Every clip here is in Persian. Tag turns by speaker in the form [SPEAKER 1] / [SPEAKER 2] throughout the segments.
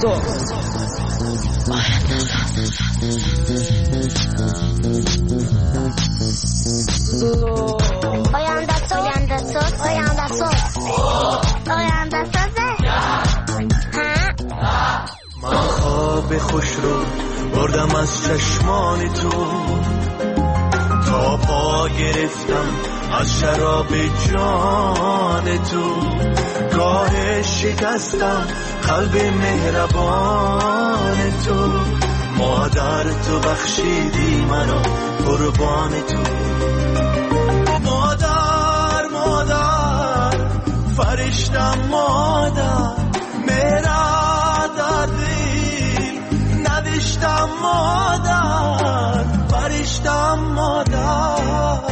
[SPEAKER 1] من خواب خوش رو بردم از چشمان تو، تا پا گرفتم از شراب جان تو. گاه شکستم قلب مهربان تو، مادر تو بخشیدی منو قربان تو. مادر مادر فرشتم، مادر مهرا در دل نداشتم، مادر فرشتم مادر.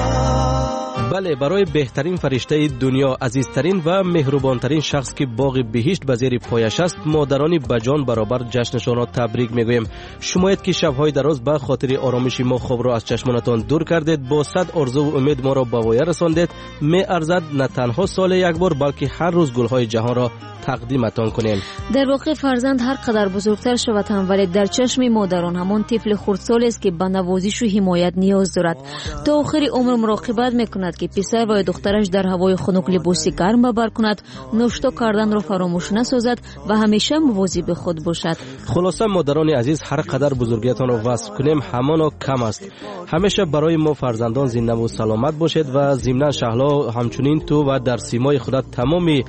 [SPEAKER 2] بله، برای بهترین فرشته دنیا، عزیزترین و مهربانترین شخص که باغ بهشت به زیر پایش است، مادرانی بجان برابر جشنشان را تبریک میگویم. شمایید که شب‌های دراز به خاطر آرامش ما خواب را از چشمانتان دور کردید، با صد آرزو و امید ما را به وایه رساندید. می ارزد نه تنها سال یک بار بلکه هر روز گل‌های جهان را تقدیمتان کنیم.
[SPEAKER 3] در واقع فرزند هر قدر بزرگتر شود هم ولی در چشم مادران همان طفل خردسال است که به نوازش و حمایت نیاز دارد. تا آخر عمر مراقبت میکند که پسر و دخترش در هوای خنک لباسی گرم ببر کند، ناشتا کردن را فراموش نسازد و همیشه مواظب خود باشد.
[SPEAKER 2] خلاصه مادران عزیز، هر قدر بزرگیتان را وصف کنیم همان کم است. همیشه برای ما فرزندان زنده و سلامت باشید و ضمن شهلا همچنین تو و در سیمای خودت تمام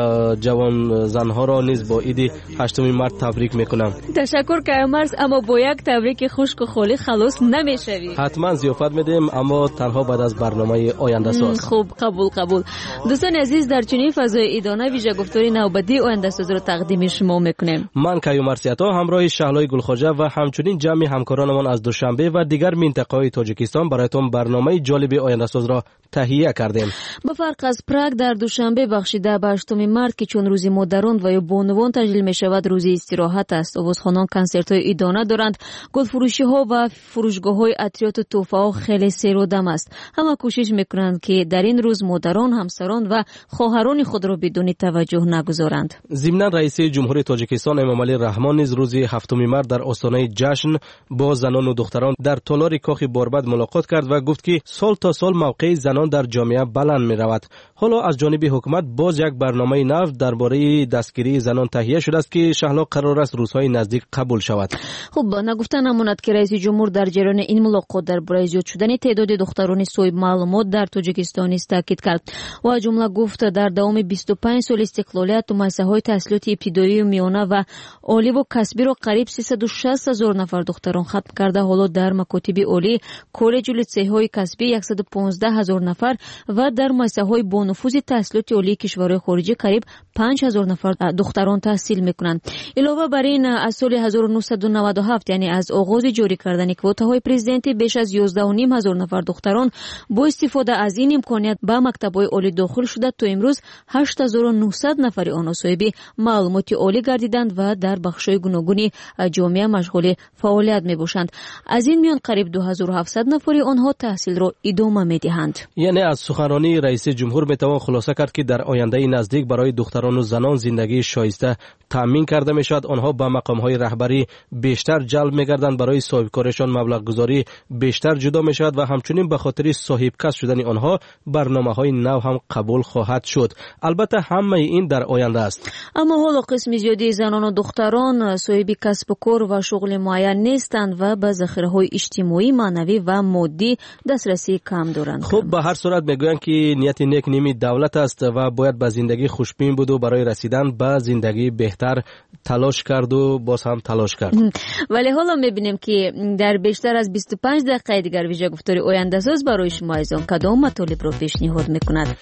[SPEAKER 2] جوان زنها را نیز با عید 8 مارس تبریک میکنم.
[SPEAKER 3] تشکر کامرز، اما با یک تبریک خشک و خالی خلاص نمیشوی.
[SPEAKER 2] حتما ضیافت میدیم، اما تنها بعد از برنامه آینده ساز.
[SPEAKER 3] خوب، قبول. دوستان عزیز، در چنین فضای ایدانه ویژه گفتاری نوبتی آینده ساز را تقدیم شما میکنیم.
[SPEAKER 2] من کیومرث عطا همراه شهلای گلخواجه و همچنین جمع همکارانمان از دوشنبه و دیگر منطقه‌های تاجیکستان برایتان برنامه جالب آینده ساز را تهیه کردیم.
[SPEAKER 3] با فرق از پراگ در دوشنبه بخشیده به 8 مارس که چون روزی مادران و یا بانوان تجلیل می شود روزی استراحت است. آوازخوانان کنسرت های ایدانه دارند. گلفروشی ها و فروشگاه های عطریات و تحفه ها خیلی سیر و دم است. همه کوشش میکنند که در این روز مادران، همسران و خواهران خود را بدون توجه نگذارند.
[SPEAKER 2] ضمن رئیس جمهوری تاجیکستان امامعلی رحمان نیز روز 7 مارس در آستانه جشن با زنان و دختران در تالار کاخ باربد ملاقات کرد و گفت که سال تا سال موقع زنان در جامعه بلند می رود. حالا از جانب حکومت باز یک برنامه نو درباره دستگیری زنان تهیه شده است که شهلا قرار است روزهای نزدیک قبول شود.
[SPEAKER 3] خب نگفته نماند که رئیس جمهور در جریان این ملاقات درباره زیاد شدن تعداد دختران صاحب معلومات در تاجیکستان است تاکید کرد و از جمله گفت در دوام 25 سال استقلالیت مؤسسه‌های تحصیلات ابتدایی و میانه و عالی و کسبی را قریب 360,000 نفر دختران ختم کرده. حالا در مکاتب عالی، کالج و لیسه‌های کسبی 115,000 نفر و در مؤسسه‌های با نفوذ تحصیلات عالی کشورهای خارجی قریب 5,000 نفر دختران تحصیل میکنند. علاوه بر این از سال 1997 یعنی از آغاز جاری کردن کوتاهای پرزیدنتی بیش از 11,500 نفر دختران با استفاده از این امکانیت به مکتب‌های عالی داخل شده تا امروز 8,900 نفر آنها صاحب معلومات عالی گردیدند و در بخش‌های گوناگون جامعه مشغول فعالیت میباشند. از این میان قریب 2,700 نفر آنها تحصیل را ادامه میدهند.
[SPEAKER 2] یعنی از سخنرانی رئیس جمهور میتوان خلاصه کرد که در آینده نزدیک برای دختران و زنان زندگی شایسته تامین کرده میشد. آنها به مقام‌های رهبری بیشتر جلب می‌گردند، برای صاحبکارشان مبلغ گذاری بیشتر جدا میشود و همچنین به خاطر صاحب کسب شدن آنها برنامه‌های نو هم قبول خواهد شد. البته همه این در آینده است.
[SPEAKER 3] اما حالا قسم زیادی زنان و دختران صاحب کسب و کار و شغل معین نیستند و به ذخیره‌های اجتماعی، معنوی و مادی دسترسی کم دارند.
[SPEAKER 2] خب به هر صورت میگویند که نیت نیک نیمی دولت است و باید به زندگی خوشبین بود و برای رسیدن به زندگی بهتر تلاش کرد و باز هم تلاش کرد.
[SPEAKER 3] ولی حالا میبینیم که در بیشتر از 25 دقیقه دیگر ویژه گفتاری آینده ساز برای شما عزیزان کدام مطالب را پیشنهاد میکند.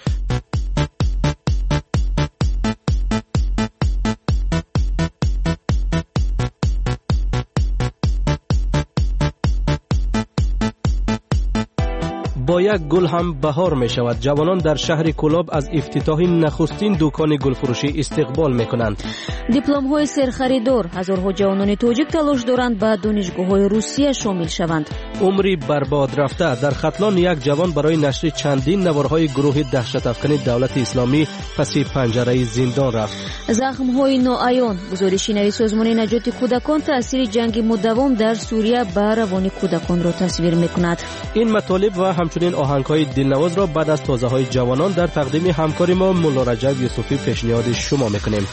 [SPEAKER 2] با یک گل هم بهار می شود. جوانان در شهر کولاب از افتتاح نخستین دکان گلفروشی استقبال می کنند.
[SPEAKER 3] دیپلم های سرخریدار، هزارها جوانان تاجیک تلاش دارند به دانشگاه های روسیه شامل شوند.
[SPEAKER 2] عمری برباد رفته. در ختلان یک جوان برای نشر چندین نوارهای گروه دهشت افکن دولت اسلامی پس پنجره زندان رفت.
[SPEAKER 3] زخم‌های ناعیان. گزارش نوی سازمان نجات کودکان تأثیر جنگ مداوم در سوریه بر روان کودکان را تصویر می‌کند.
[SPEAKER 2] این مطالب و همچنین آهنگ‌های دلنواز را بعد از تازه‌های جوانان در تقدیم همکار ما مولا رجب یوسفی پیشنهاد شما می‌کنیم.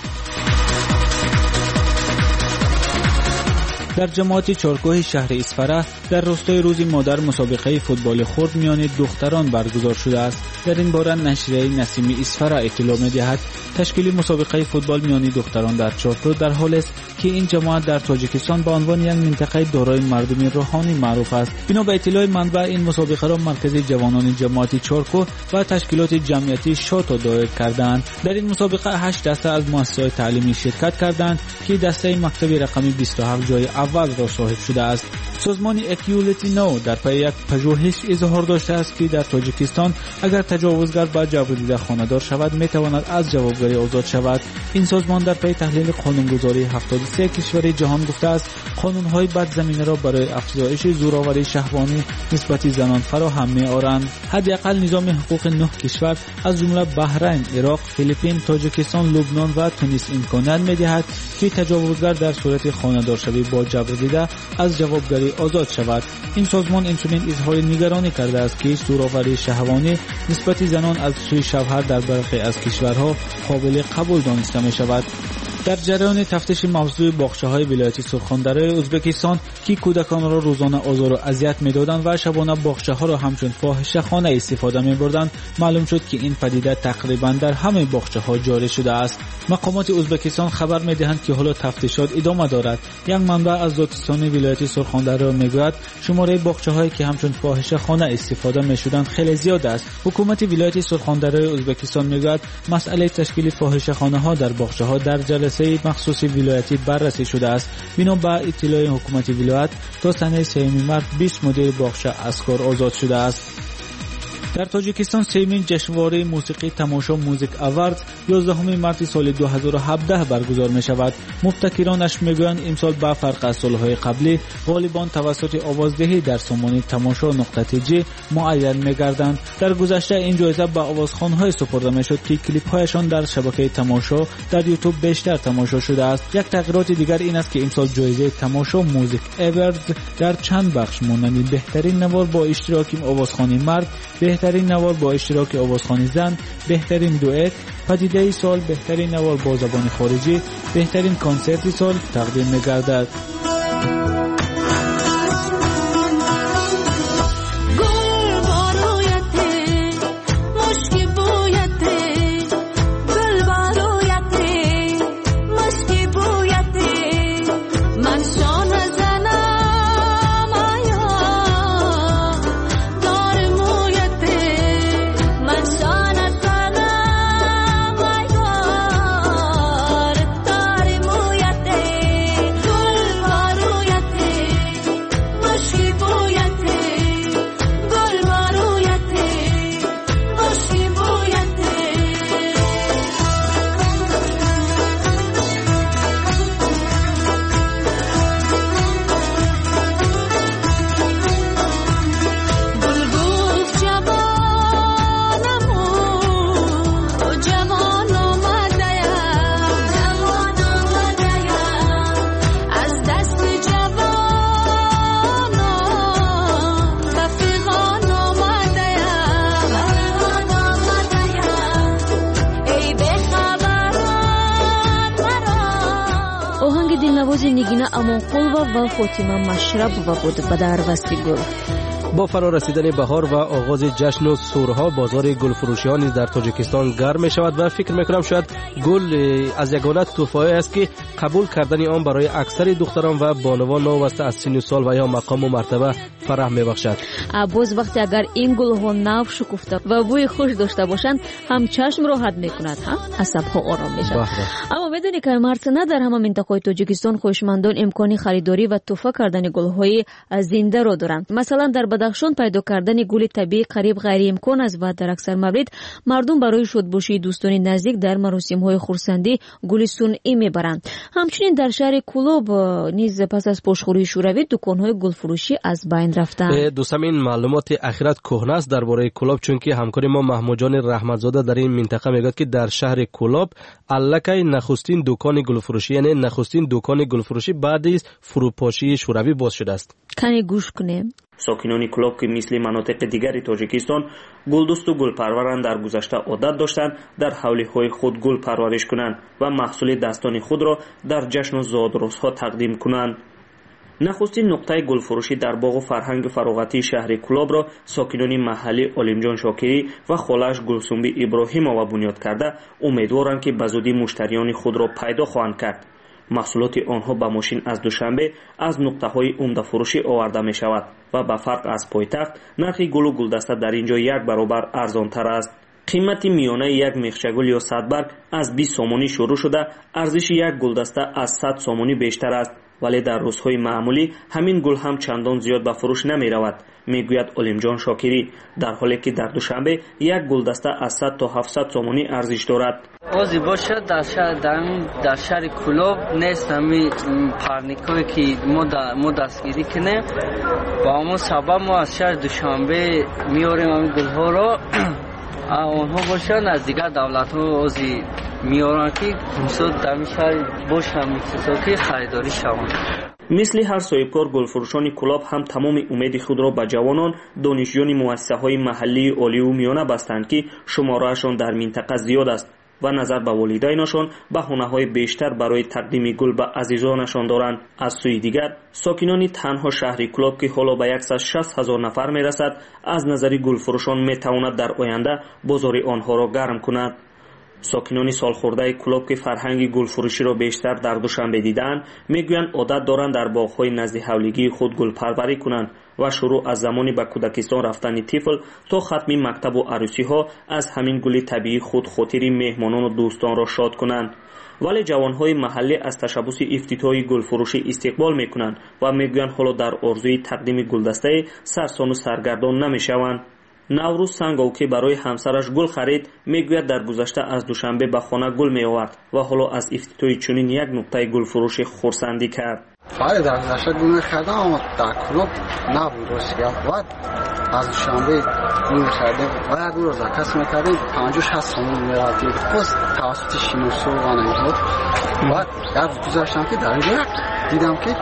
[SPEAKER 4] در جماعت چارکوه شهر اسفره در راستای روز مادر مسابقه فوتبال خرد میان دختران برگزار شده است. در این باره نشریه نسیم اسفره اطلاع می‌دهد تشکیل مسابقه فوتبال میان دختران در چارکو در حال است که این جماعت در تاجیکستان به عنوان یک منطقه دارای مردمی روحانی معروف است. بنا به اطلاع منبع این مسابقه را مرکز جوانان جماعت چارکو و تشکیلات جمعیتی شاتا دایر کردند. در این مسابقه 8 دسته از مؤسسات تعلیمی شرکت کردند که دسته مکتب رقمی 27 جای اول را صاحب شده است. سازمان اکیولیتی نو در پی یک پژوهش اظهار داشته است که در تاجیکستان اگر تجاوزگر با جبر دیده خانه‌دار شود میتواند از جوابگری آزاد شود. این سازمان در پی تحلیل قانونگذاری 73 کشور جهان گفته است قانون‌های بدزمینه را برای افزایش زورآوری شهوانی نسبت زنان فراهم می‌آورند. حداقل نظام حقوق 9 کشور از جمله بحرین، عراق، فیلیپین، تاجیکستان، لبنان و تونس امکانات می‌دهد که تجاوزگر در صورت خانه‌دار شوی با جبر دیده از جوابگری آزاد شود. این سازمان همچنین اظهار نگرانی کرده است که زورآوری شهوانی نسبت زنان از سوی شوهر در برخی از کشورها قابل قبول دانسته می شود. در جریان تفتیش موضوع باغچه‌های ولایت سرخاندره ازبکستان که کودکان را روزانه آزار و اذیت می‌دادند و شبانه باغچه‌ها را همچون فاحشه‌خانه استفاده می‌بردند، معلوم شد که این پدیده تقریباً در همه باغچه‌ها جاری شده است. مقامات ازبکستان خبر می‌دهند که حالا تفتیشات ادامه دارد. یک منبع از ذاتستان ولایت سرخاندره می‌گوید شماره باغچه‌هایی که همچون فاحشه‌خانه استفاده می‌شدند خیلی زیاد است. حکومت ولایت سرخاندره ازبکستان می‌گوید مسئله تشکیل فاحشه‌خانه‌ها در باغچه‌ها در جلسه مخصوص ولایتی بررسی شده است. بنا به اطلاع حکومت ولایت تا سنه 3 مارس 20 مدیر باغچه از کار آزاد شده است. در تاجیکستان سیمین جشنواره موسیقی تماشا موزیک اواردز 11 مارس سال 2017 برگزار می شود. مبتکرانش میگویند امسال با فرق از سالهای قبلی غالبان توسط آوازدهی در سامان تماشا نقطه جی معین میگردند. در گذشته این جایزه به آوازخوان‌های سپرده میشد که کلیپ‌هایشان در شبکه تماشا در یوتیوب بیشتر تماشا شده است. یک تغییرات دیگر این است که امسال جایزه تماشا موزیک اواردز در چند بخش مانند بهترین نوار با اشتراک آوازخوانی مرد، بهترین نوار با اشتراک آوازخوانی زن، بهترین دوئت، پدیده سال، بهترین نوار با زبان خارجی، بهترین کنسرت سال تقدیم می‌گردد.
[SPEAKER 3] نگینه امانقل و فاطمه مشرب و بود به در وستی گل.
[SPEAKER 2] با فرا رسیدن بهار و آغاز جشن و سورها بازار گل فروشیان در تاجیکستان گرم می شود و فکر می کنم شاید گل از یگانه تحفه‌ای است که قبول کردن آن برای اکثر دختران و بانوان نوبسته از سن و سال و یا مقام و مرتبه فرح می بخشد.
[SPEAKER 3] باز وقتی اگر این گل ها نو شکفته و بوی خوش داشته باشند هم چشم راحت می کند، هم عصب ها آرام می شود. اما میدونی که مرتنه در همه منطقه تاجیکستان خوشمندان امکان خریداری و تحفه کردن گل های زنده را دارند. مثلا در بدخشان پیدا کردن گل طبیعی قریب غیر امکان است و در اکثر موارد مردم برای شادباشی دوستان نزدیک در مراسم‌های خرسندی گل صنعی میبرند. همچنین در شهر کولوب نیز پس از پشتخوری شوروی دکان‌های گلفروشی از بین رفتند.
[SPEAKER 2] دوستان این معلومات اخیرات کهنه است درباره کولوب، چون که همکار ما محمود جان رحمتزاده در این منطقه میگه که در شهر کولوب الکی نخستین دکان گلفروشی، یعنی نخستین دکان گلفروشی بعد از فروپاشی شوروی باز شده است.
[SPEAKER 3] کمی گوش کنیم.
[SPEAKER 5] ساکنان کولوب که مثل مناطق دیگری تاجیکستان گلدوست و گلپروران در گذشته عادت داشتند در حولی‌های خود گل پرورش کنند و محصول دستان خود را در جشن و زادروزها تقدیم کنند. نخستین نقطه گلفروشی در باغ فرهنگ فراغتی شهر کولوب را ساکنان محلی علیمجان شاکری و خالش گلسنبی ابراهیمова بنیاد کرده امیدوارند که بزودی مشتریان خود را پیدا خواهند کرد. محصولات آنها به ماشین از دوشنبه از نقطه‌های عمده فروشی آورده می شود و به فرق از پایتخت نرخ گل و گلدسته در اینجا یک برابر ارزان‌تر است. قیمت میانه یک میخچه‌گل یا صدبرگ از 20 سومانی شروع شده، ارزش یک گلدسته از 100 سومانی بیشتر است، ولی در روزهای معمولی همین گل هم چندان زیاد به فروش نمی رود، میگوید علیمجان شاکری، در حالی که در دوشنبه یک گلدسته از 100 تا 700 سومانی ارزش دارد.
[SPEAKER 6] اوزی باشه در شهر کولوب نیست همی پرنیکایی که ما دستگیری کنیم، با همون سبب ما از شهر دوشنبه میاریم همین گلها را، آنها باشن از دیگر دولت ها اوزی میارن که خصوص در شهر باشه همی که خریداری شوند.
[SPEAKER 5] مثل هر صاحبکار گلفروشان کولوب هم تمام امید خود را به جوانان دانشجویان مؤسسه‌های محلی عالی و میانه بستند که شماره‌شان در منطقه زیاد است و نظر به والدینشان بهانه‌های بیشتر برای تقدیم گل به عزیزانشان دارند. از سوی دیگر ساکنان تنها شهر کولوب که حالا به 160,000 نفر میرسد از نظر گلفروشان میتواند در آینده بازار آنها را گرم کند. ساکنان سالخورده کولوب که فرهنگ گلفروشی را بیشتر در دوشنبه دیدند میگویند عادت دارند در باغ‌های نزد حولگی خود گل پروری کنند و شروع از زمانی به کودکستان رفتن طفل تا ختم مکتب و عروسی ها از همین گل طبیعی خود خاطر مهمانان و دوستان را شاد کنند. ولی جوانهای محلی از تشبث افتتاحی گلفروشی استقبال میکنند و میگویند حالا در آرزوی تقدیم گلدسته سرسان و سرگردان نمیشوند. نوروز سنگو که برای همسرش گل خرید میگوید در گذشته از دوشنبه به خانه گل می آورد و حالا از افتتاح چنین یک نقطه گل فروشی خرسندی کرد.
[SPEAKER 7] بله در گذشته گل خریدم اما در کولوب نبود روسیه و از دوشنبه گل خریدم و یک روز کس میکردیم 50-60 سومون میرفت باز توسط شینوسو و نمیزود و یک گذاشتم که در اینجا دیدم که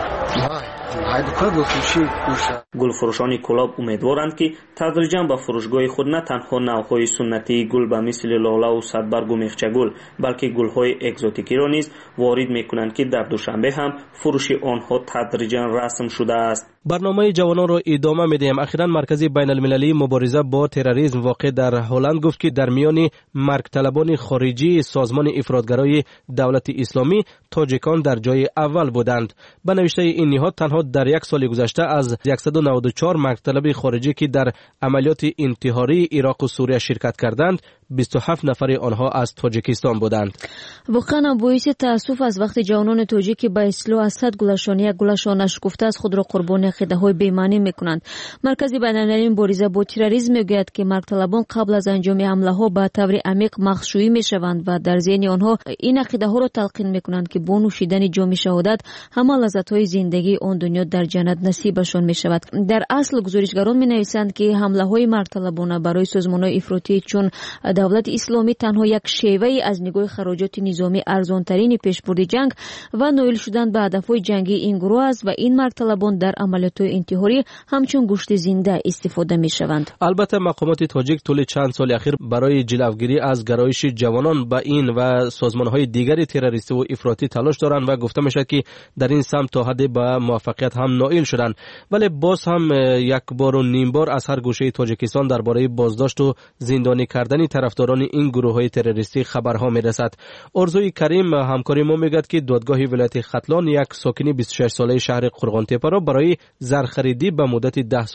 [SPEAKER 5] گلفروشان کولوب امیدوارند که تدریجاً به فروشگاه خود نه تنها نوعهای سنتی گل به مثل لاله و صدبرگ و میخچه‌گل بلکه گل‌های اکزوتیکی را نیز وارد می‌کنند که در دوشنبه هم فروش آنها تدریجاً رسم شده است.
[SPEAKER 2] برنامه جوانان را ادامه می‌دهیم. اخیراً مرکز بین‌المللی مبارزه با تروریسم واقع در هلند گفت که در میان مرگ طلبان خارجی سازمان افراطگرای دولت اسلامی تاجیکان در جای اول بودند. به نوشته این نهاد تنها در یک سال گذشته از 194 مرگ طلب خارجی که در عملیات انتحاری عراق و سوریه شرکت کردند 27 نفر آنها از تاجیکستان بودند.
[SPEAKER 3] واقعا باعث تاسف از وقتی جوانان تاجیک به اصلاح از 100 گلشانی یک گلشان اشکفته از خود را قربانی عقیده‌های بی‌معنی می‌کنند. مرکز بین‌المللی مبارزه با تروریسم میگوید که مرگ طلبان قبل از انجام حمله‌ها به طور عمیق مخشویی می‌شوند و در ذهن آنها این عقیده‌ها را تلقین می‌کنند که با نوشیدن جام شهادت همه لذت‌های زندگی آن دنیا در جنت نصیبشان می‌شود. در اصل گزارشگران می‌نویسند که حمله‌های مرگ طلبانه برای سازمان‌های افراطی چون دولت اسلامی تنها یک شیوه‌ای از نگاه خراجات نظامی ارزان‌ترین پیشبرد جنگ و نائل شدن به هدف‌های جنگی این گروه است و این مرگ طلبان در عملیات انتحاری همچون گوشت زنده استفاده می‌شوند.
[SPEAKER 2] البته مقامات تاجیک طول چند سال اخیر برای جلوگیری از گرایش جوانان به این و سازمان‌های دیگری تروریستی و افراطی تلاش دارند و گفته می‌شود که در این سمت تا حدی به موفقیت هم نائل شدند، ولی باز هم یک بار و نیم بار از هر گوشه تاجیکستان درباره بازداشت و زندانی کردن طرفداران این گروه‌های تروریستی خبرها می‌رسد. ارزوی کریم همکاری ما میگوید که دادگاه ولایت ختلان یک ساکن 26 ساله شهر قرغان‌تپه را برای زرخریدی به مدت 10 سال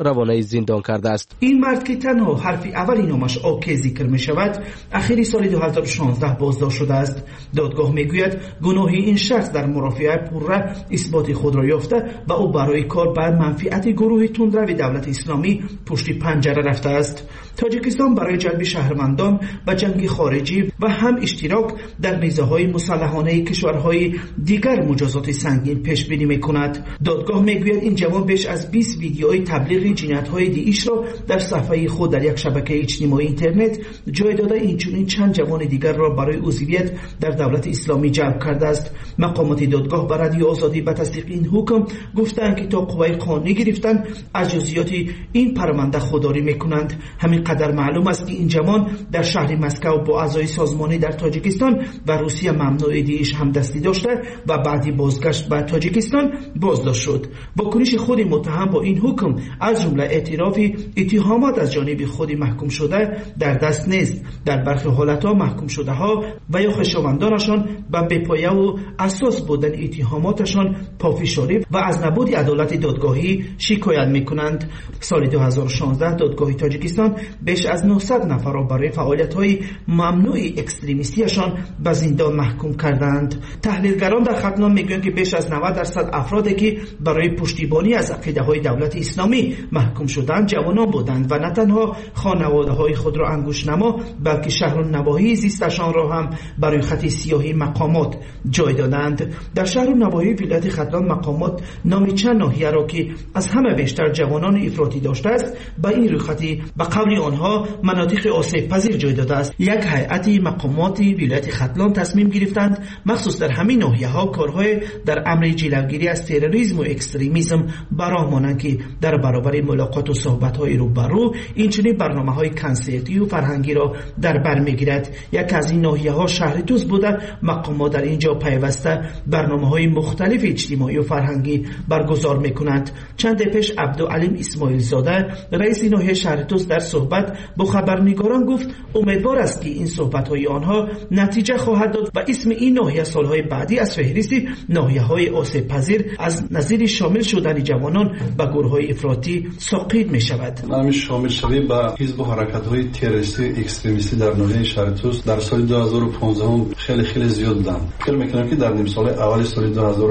[SPEAKER 2] روانه زندان کرده است.
[SPEAKER 8] این مرد که تنها حرف اولی نامش آکی ذکر می شود اخیر سال 2016 بازداشت شده است. دادگاه می گوید گناه این شخص در مرافعه پرره اثبات خود را یافته و او برای کار به منفعت گروه تندرو دولت اسلامی پشت پنجره رفته است. تاجیکستان برای جلب شهروندان و جنگ خارجی و هم اشتراک در نیزه‌های مسلحانه کشورهای دیگر مجازات سنگین پیش بینی می‌کند. دادگاه می‌گوید این جوان بیش از 20 ویدیوهای تبلیغ جنایت‌های داعش را در صفحه خود در یک شبکه اجتماعی اینترنت جای داده، اینچنین چند جوان دیگر را برای عضویت در دولت اسلامی جلب کرده است. مقامات دادگاه بر رادیو آزادی به تصدیق این حکم گفتند که تا قوه قانونی گرفتن از جزئیات این پرونده خودداری می‌کنند. همین قدر معلوم است که این جوان در شهر مسکو با اعضای سازمانی در تاجیکستان و روسیه ممنوع داعش هم دستی داشته و بعدی بازگشت به تاجیکستان بازداشت شد. واکنش خود متهم با این حکم از جمله اعتراف اتهامات از جانب خود محکوم شده در دست نیست. در برخی حالتها محکوم شده ها و یا خویشاوندانشان به بی‌پایه و اساس بودن اتهاماتشان پافشاری و از نبود عدالت دادگاهی شکایت میکنند. سال 2016 دادگاه تاجیکستان بیش از 900 نفر را برای فعالیت‌های ممنوع اکستریمیستیشان به زندان محکوم کردند. تحلیلگران در ختنام میگویند که بیش از 90% افرادی که برای پشتیبانی از عقیده‌های دولت اسلامی محکوم شدند جوانان بودند و نه تنها خانواده‌های خود را انگشت نما بلکه شهر و نواحی زیستشان را هم برای خط سیاهی مقامات جای دادند. در شهر و نواحی ولایت ختلان مقامات نام چند ناحیه را که از همه بیشتر جوانان افراطی داشته است به این رویخطی به قول آنها مناطق آسیب پذیر جای داده است. یک هیئت مقامات ولایت ختلان تصمیم گرفتند مخصوص در همین ناحیه‌ها کارهای در امر جلوگیری از تروریسم و اکستریمیسم براه مانند که در برابر ملاقات و صحبت‌های روبرو اینچنین برنامه‌های کنسرتی و فرهنگی را در بر می‌گیرد. یک از این ناحیه‌ها شهر توس بوده. مقامات در اینجا پیوسته برنامه‌های مختلف اجتماعی و فرهنگی برگزار می‌کنند. چند پیش عبدالعلیم اسماعیل زاده رئیس ناحیه شهر توس در صحبت با خبرنگاران گفت امیدوار است که این صحبت‌های آنها نتیجه خواهد داد و اسم این ناحیه سال‌های بعدی از فهرست ناحیه‌های آسیب پذیر از نظیر شامل شدن جوانان به گروه‌های افراطی ساقط می‌شود.
[SPEAKER 9] نام شامل شوی به حزب و حرکت‌های تروریستی اکستریمیستی در ناحیه شهر توس در سال 2015 خیلی زیاد بودند. فکر می‌کنم که در نیم سال اول سال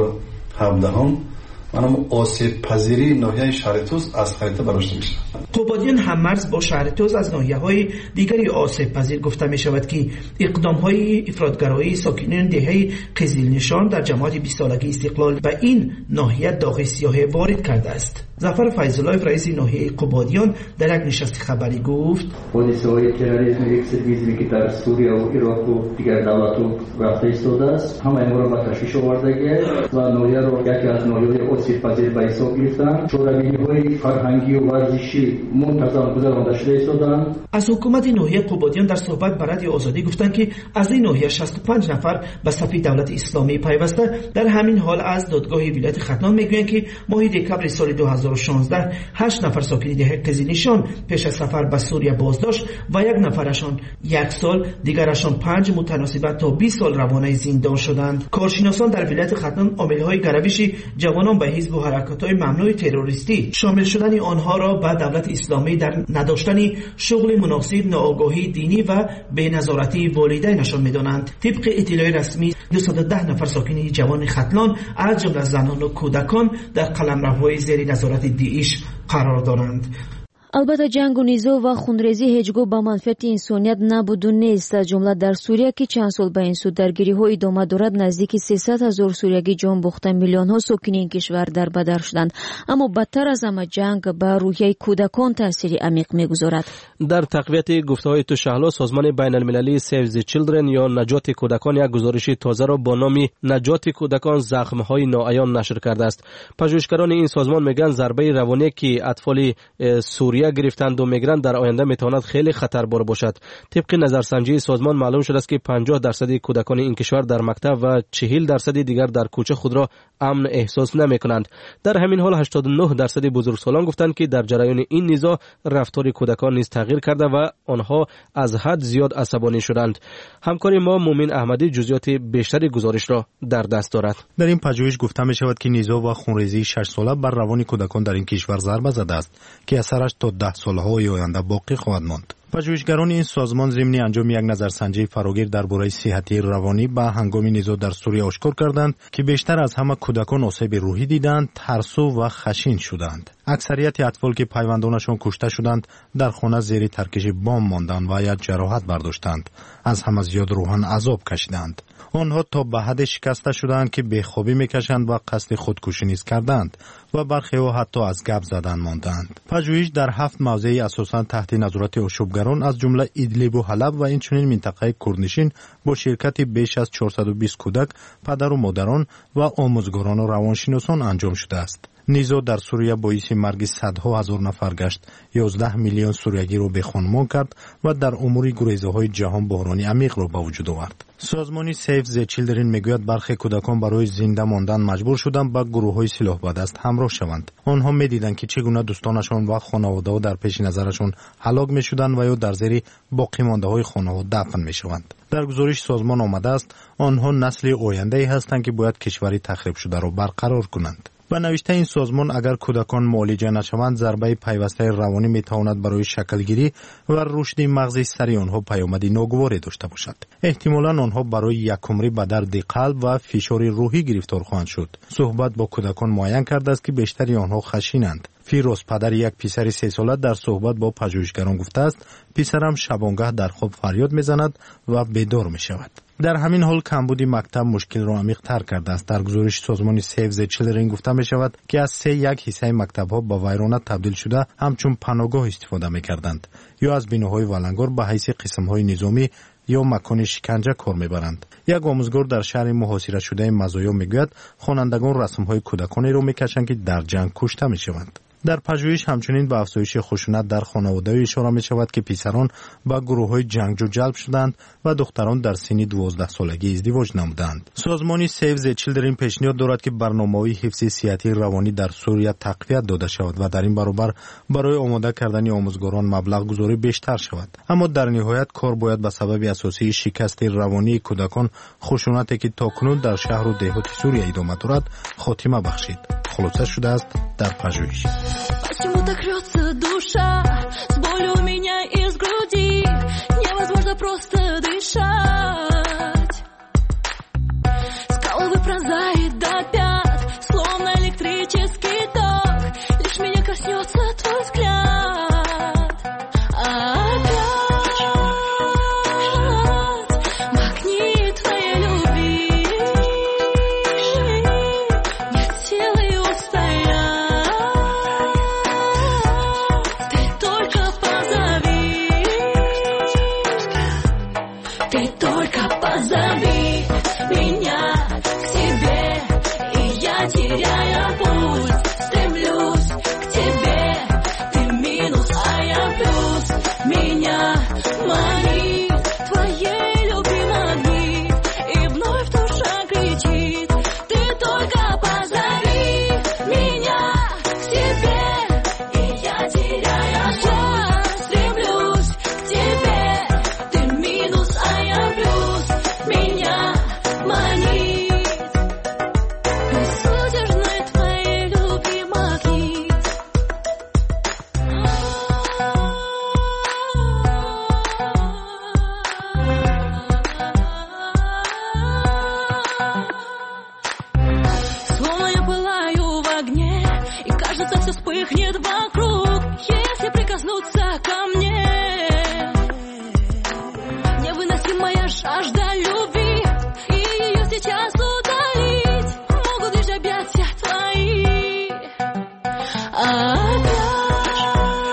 [SPEAKER 9] 2017 منم آسیب پذیری ناحیه شهر توس از خریطه برداشته میشه.
[SPEAKER 8] قبادیان هم مرز با شهر توس از ناحیه‌های دیگری آسیب پذیر گفته می شود که اقدام‌های افراطگرایی ساکنان دهه قزل نشان در جماعت 20 سالگی استقلال به این ناحیه داغ سیاه وارد کرده است. ظفر فیض‌الله رئیس ناحیه قبادیان در یک نشست خبری گفت
[SPEAKER 10] حادثه‌های تروریسم و اکستریمیسمی که در سوریه و عراق و دیگر دولت‌ها رفته ایستاده است همه اینها را به تشویش آوردگی و ناحیه را یکی از ناحیه‌های آسیب پذیر به حساب گرفتند. شوروی‌های فرهنگی و ورزشی منتظم گذرانده شده ایستادند.
[SPEAKER 8] از حکومت ناحیه قبادیان در صحبت با رادیو آزادی گفتند که از این ناحیه 65 نفر به صف دولت اسلامی پیوسته. در همین حال از دادگاه ولایت ختلان میگویند که ماه دکبر سال 2016 8 نفر ساکن دهه قزلنشان پیش از سفر به سوریه بازداشت و یک نفرشان 1 سال دیگرشان 5 متناسبت تا 20 سال روانه زندان شدند. کارشناسان در ولایت ختلان عامل‌های گروش جوانان به حزب و حرکت‌های ممنوع تروریستی شامل شدن آنها را به دولت اسلامی در نداشتن شغل مناسب، ناآگاهی دینی و بی‌نظارتی والدینشان می‌دانند. طبق اطلاع رسمی 210 نفر ساکن جوان ختلان از جمله زنان و کودکان در قلمروهای زیر نظارت داعش قرار دارند.
[SPEAKER 3] البته جنگ و نیزه و خونریزی هیچگاه به منفعت انسانیت نبود و نیست. از جمله در سوریه که چند سال به این سو درگیری‌ها ادامه دارد نزدیک 300,000 سوریگی جان باخته، میلیون‌ها ساکن این کشور در بدر شدند. اما بدتر از همه جنگ به روحیه کودکان تأثیر عمیق می‌گذارد.
[SPEAKER 2] در تقویت گفته‌های تو شهلا سازمان بین‌المللی سیو دی چیلدرن یا نجات کودکان یک گزارش تازه را با نام نجات کودکان زخم‌های ناعیان نشر کرده است. پژوهشگران این سازمان میگن ضربه روانی که اطفال سوریه روحیه گرفتند و میگرند در آینده میتواند خیلی خطربار باشد. طبق نظرسنجی سازمان معلوم شده است که 50% کودکان این کشور در مکتب و 40% دیگر در کوچه خود را امن احساس نمیکنند. در همین حال 89% بزرگسالان گفتند که در جریان این نزاع رفتار کودکان نیز تغییر کرده و آنها از حد زیاد عصبانی شدند. همکار ما مومن احمدی جزئیات بیشتری گزارش را در دست دارد.
[SPEAKER 11] در این پژوهش گفته می شود که نزاع و خونریزی 6 ساله بر روان کودکان در این کشور ضربه زده است که اثرش تا 10 سالهای آینده باقی خواهد ماند. پژوهشگران این سازمان ضمن انجام یک نظرسنجی فراگیر درباره صحت روانی به هنگام نزاع در سوریه آشکار کردند که بیشتر از همه کودکان آسیب روحی دیدند، ترسو و خشین شدند. اکثریت اطفال که پیوندانشان کشته شدند در خانه زیر ترکش بمب ماندند و یا جراحت برداشتند. از همه زیاد روحاً عذاب کشیدند. آنها تا به حد شکسته شدند که بیخوابی میکشند و قصد خودکشی نیز کردند و برخی ها حتی از گپ زدن ماندند. پژوهش در 7 موضع اساساً تحت نظارت آشوبگران از جمله ایدلیب و حلب و اینچنین منطقه کردنشین با شرکت بیش از 420 کودک، پدر و مادران و آموزگاران و روانشناسان انجام شده است. نزاع در سوریه باعث مرگ صدها هزار نفر گشت، 11 میلیون سوریگی را بیخانمان کرد و در امور گریزه‌های جهان بحرانی عمیق را به وجود آورد. سازمان سیو ز چیلدرن میگوید برخی کودکان برای زنده ماندن مجبور شدند با گروه‌های سلاح به دست همراه شوند. آنها می‌دیدند که چگونه دوستانشان و خانواده‌ها در پیش نظرشان هلاک می‌شدند و یا در زیر باقی مانده‌های خانه‌ها دفن می‌شوند. در گزارش سازمان آمده است آنها نسل آینده‌ای هستند که باید کشوری تخریب شده را برقرار کنند. با نوشته این سازمان اگر کودکان معالجه نشوند ضربه پیوسته روانی میتواند برای شکلگیری و رشد مغزی سری آنها پیامد ناگواری داشته باشد. احتمالاً آنها برای یک عمر به درد قلب و فشار روحی گرفتار خواهند شد. صحبت با کودکان معین کرده است که بیشتری آنها خشینند. فیروز پدر یک پسر 3 ساله در صحبت با پژوهشگران گفته است پسرم شبانگاه در خواب فریاد میزند و بیدار میشود. در همین حال کمبود مکتب مشکل را عمیق تر کرده است. در گزارش سازمان سیو ز چیلدرن گفته می شود که از 3/1 حصه مکتب ها با ویرانه تبدیل شده همچون پناهگاه استفاده می کردند یا از بناهای ولنگار به حیث قسم های نظامی یا مکان شکنجه کار میبرند. یک آموزگار در شهر محاصره شده مزایا میگوید خوانندگان رسم های کودکانی را میکشند که در جنگ کشته میشوند. در پژوهش همچنین به افزایش خشونت در خانواده اشاره می شود که پسران با گروه‌های جنگجو جلب شدند و دختران در سن 12 سالگی ازدواج نمودند. سازمان سیو ز چیلدرن پیشنهاد دارد که برنامه‌های حفظ صحتی روانی در سوریه تقویت داده شود و در این برابر برای آماده کردن آموزگاران مبلغ گذاری بیشتر شود. اما در نهایت کار باید به سبب اساسی شکست روانی کودکان، خشونتی که تاکنون در شهر و دهات سوریه ادامه دارد، خاتمه بخشید. خلاصه شده است در پژوهش.
[SPEAKER 12] Почему так рвется душа, с болью у меня из груди, невозможно просто дышать. Скалы выпронзает до пят, словно электрический ток, лишь меня коснется твой взгляд. Опять магнит твоей любви, нет силы устоять. Ты только позови меня к себе, и я, теряя путь, стремлюсь к тебе. Ты минус, а я плюс. Меня манит твоей любви магнит, и вновь душа кричит. Ты только позови меня к себе, и я, теряя путь, стремлюсь к тебе. Ты минус, а я плюс. Меня манит безудержной твоей любви магнит. Словно я пылаю в огне, и кажется, все вспыхнет вокруг, если прикоснуться ко мне. Невыносимая жажда любви, и ее сейчас удалить могут лишь объятия твои. Опять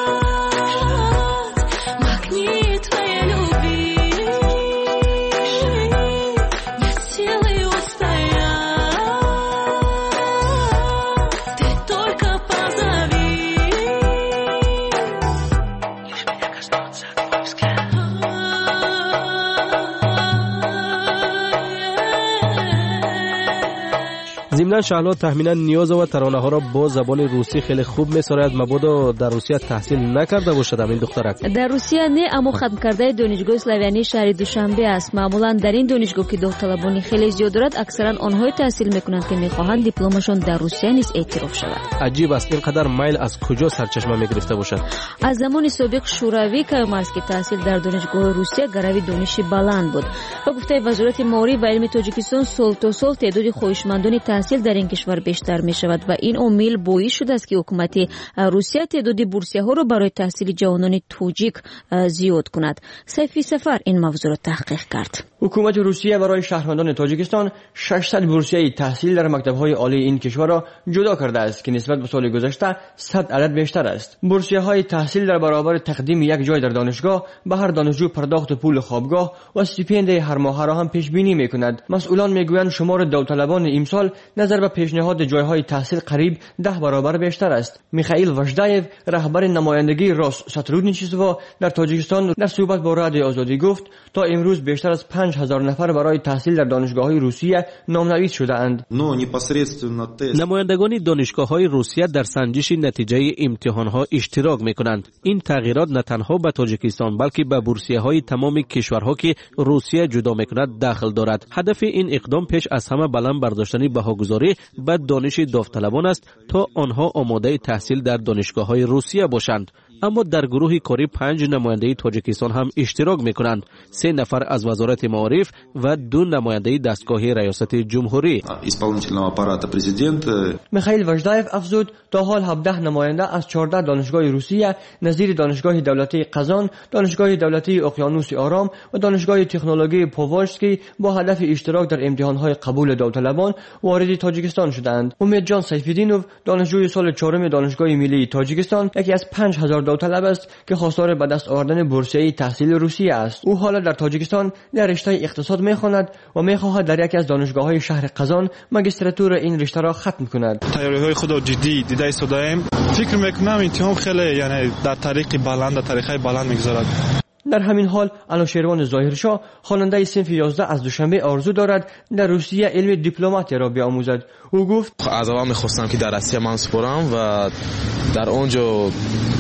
[SPEAKER 12] магнит твоей любви, нет силы устоять. Ты только позови
[SPEAKER 2] کاملا شهلا تخمینا نیاز و ترانه ها را با زبان روسی خیلی خوب می‌سراید. مبادا در روسیه تحصیل نکرده باشد این دخترک؟
[SPEAKER 3] در روسیه نه، اما ختم کرده دانشگاه اسلاویانی شهر دوشنبه است. معمولا در این دانشگاه که داوطلبانی خیلی زیاد دارد، اکثرا آنها تحصیل میکنند که میخواهند دیپلمشان در روسیه نیز اعتراف شود.
[SPEAKER 2] عجیب است اینقدر میل از کجا سرچشمه میگرفته باشد؟
[SPEAKER 3] از زمان سابق شوروی کامرس که تحصیل در دانشگاه روسیه گروی دانشی بلند بود. با گفته وزارت مالی و علم تاجیکستان، سال تا سال تعداد خواهشمندان تحصیل در این کشور بیشتر می شود و این عامل باعث شده است که حکومت روسیه تعداد بورسیه ها را برای تحصیل جوانان تاجیک زیاد کند. سیفی سفر این موضوع را تحقیق کرد.
[SPEAKER 13] حکومت روسیه برای شهروندان تاجیکستان 600 بورسیه تحصیل در مکتب‌های عالی این کشور را جدا کرده است که نسبت به سال گذشته 100 عدد بیشتر است. بورسیه‌های تحصیل در برابر تقدیم یک جای در دانشگاه به هر دانشجو پرداخت پول خوابگاه و استیپند هر ماه را هم پیش بینی می‌کند. مسئولان میگویند شمار داوطلبان امسال نظر به پیشنهاد جایهای تحصیل قریب 10 برابر بیشتر است. میخائیل وژدایف، رهبر نمایندگی روسساترودنیچیسوا در تاجیکستان، در صحبت با رادیو آزادی گفت تا امروز بیشتر از 5000 نفر برای تحصیل در دانشگاه‌های روسیه نامنویس شده‌اند.
[SPEAKER 2] نمایندگان دانشگاه‌های روسیه در سنجش نتیجه امتحان‌ها اشتراک می‌کنند. این تغییرات نه تنها به تاجیکستان بلکه به بورسیه‌های تمام کشورها که روسیه جدا می‌کند دخل دارد. هدف این اقدام پیش از همه بلند برداشتن بهاگذاری به دانش داوطلبان است تا آنها آماده تحصیل در دانشگاه‌های روسیه باشند. اما در گروه کاری 5 نماینده تاجیکستان هم اشتراک می‌کنند. 3 نفر از وزارت معارف و 2 نماینده دستگاه ریاست جمهوری.
[SPEAKER 13] میخائیل وژدایف افزود تا حال 17 نماینده از 14 دانشگاه روسیه نظیر دانشگاه دولتی قزان، دانشگاه دولتی اقیانوس آرام و دانشگاه تکنولوژی پووالسکی با هدف اشتراک در امتحان‌های قبول داوطلبان وارد تاجیکستان شدند. امید جان سیفیدینوف، دانشجوی سال 4 دانشگاه ملی تاجیکستان، یکی از 5000 داوطلب است که خواستار به دست آوردن بورسیه تحصیل روسیه است. او حالا در تاجیکستان در رشته اقتصاد می‌خواند و می‌خواهد در یکی از دانشگاه‌های شهر قزان ماجستراتور این رشته را ختم کند.
[SPEAKER 14] تیاری‌های خود را جدی دیده ایستاده‌ایم. فکر می‌کنم امتحان خیلی یعنی در طریق بلند طریقای بلند می‌گذرد.
[SPEAKER 13] در همین حال انوشیروان ظاهرشاه، خواننده صنف 11 از دوشنبه آرزو دارد در روسیه علم دیپلماتی را بیاموزد. او گفت
[SPEAKER 15] از اول می‌خواستم که در روسیه من سپرم و در اونجا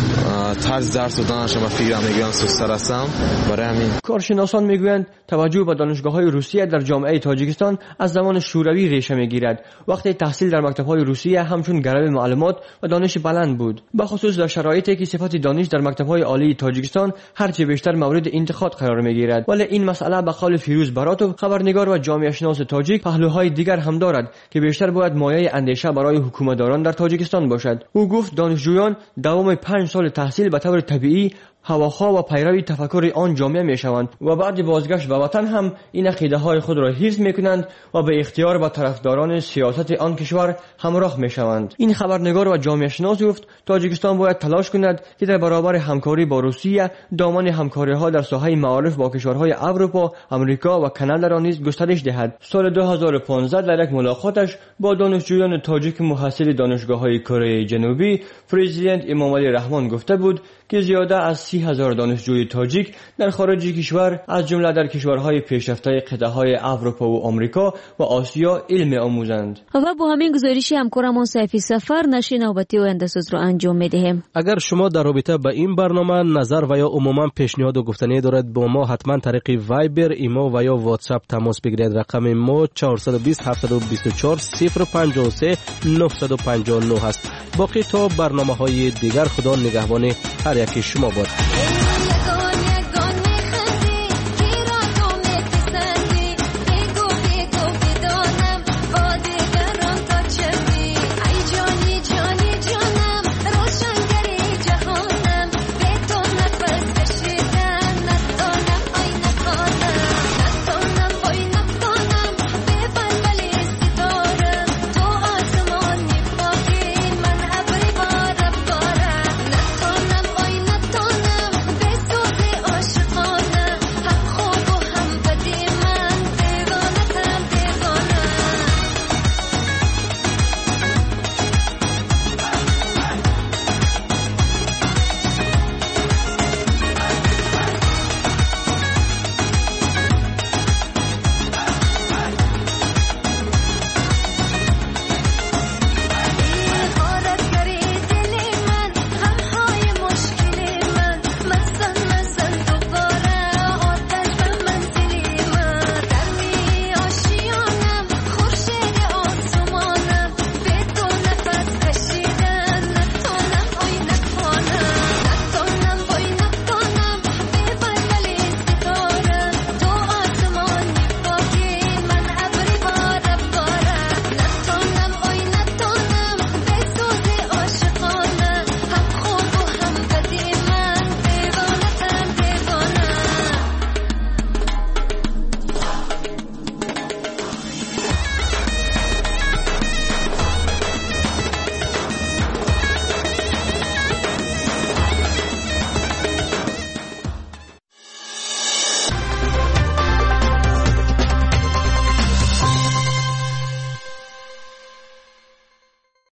[SPEAKER 15] طرز درس دادنشم و فکرم میگویند سوستر هستم. برای همین
[SPEAKER 13] کارشناسان میگویند توجه به دانشگاه‌های روسیه در جامعه تاجیکستان از زمان شوروی ریشه میگیرد. وقتی تحصیل در مکتب‌های روسیه همچون گرو معلومات و دانش بلند بود، به خصوص در شرایطی که صفت دانش در مکتب‌های عالی تاجیکستان هرچه بیشتر مورد انتقاد قرار میگیرد. ولی این مسئله به قول فیروز براتوف، خبرنگار و جامعه شناس تاجیک، پهلوهای دیگر هم دارد که بیشتر باید مایه اندیشه برای حکومتداران در تاجیکستان باشد. او گفت دانشجویان دوام 5 سال تحصیل به طور طبیعی هواخواه و پیروی تفکر آن جامعه میشوند و بعد بازگشت به وطن هم این عقیده های خود را حفظ میکنند و به اختیار و طرفداران سیاست آن کشور همراه میشوند. این خبرنگار و جامعه شناس گفت تاجیکستان باید تلاش کند که در برابر همکاری با روسیه دامن همکاری ها در ساحه معارف با کشورهای اروپا، امریکا و کانادا را نیز گسترش دهد. سال 2015 در یک ملاقاتش با دانشجویان تاجیک محصل دانشگاه‌های کره جنوبی، پرزیدنت امامعلی رحمان گفته بود که زیاده از 30,000 دانشجوی تاجیک در خارج کشور از جمله در کشورهای پیشرفته قطعه‌های اروپا و آمریکا و آسیا علم آموزند.
[SPEAKER 3] و با همین گزارشی همکارمان سیفی سفر نشر نوبتی آینده ساز را انجام می‌دهیم.
[SPEAKER 2] اگر شما در رابطه با این برنامه نظر و یا عموما پیشنهاد و گفتنی دارد با ما حتما طریق وایبر، ایمو و یا واتساپ تماس بگیرید. رقم ما 420 724 053 959 است. باقی تا برنامه‌های دیگر خدا نگهبان هر یکی شما باد.